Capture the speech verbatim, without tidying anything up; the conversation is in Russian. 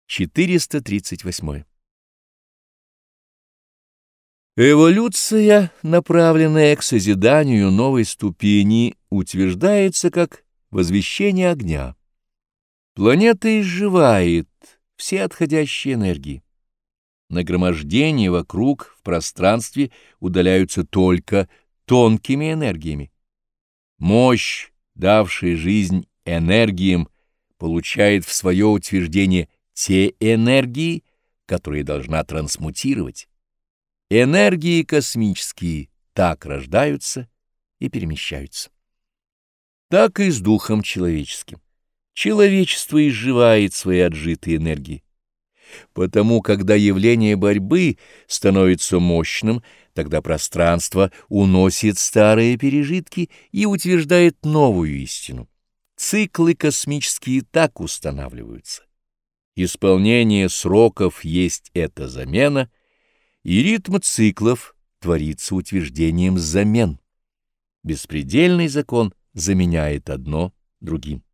четыреста тридцать восьмой. Эволюция, направленная к созиданию новой ступени, утверждается как возвещение огня. Планета изживает все отходящие энергии. Нагромождения вокруг в пространстве удаляются только тонкими энергиями. Мощь, давшая жизнь энергиям, получает в свое утверждение те энергии, которые должна трансмутировать. Энергии космические так рождаются и перемещаются. Так и с духом человеческим. Человечество изживает свои отжитые энергии. Потому, когда явление борьбы становится мощным, тогда пространство уносит старые пережитки и утверждает новую истину. Циклы космические так устанавливаются. Исполнение сроков есть эта замена, и ритм циклов творится утверждением замен. Беспредельный закон заменяет одно другим.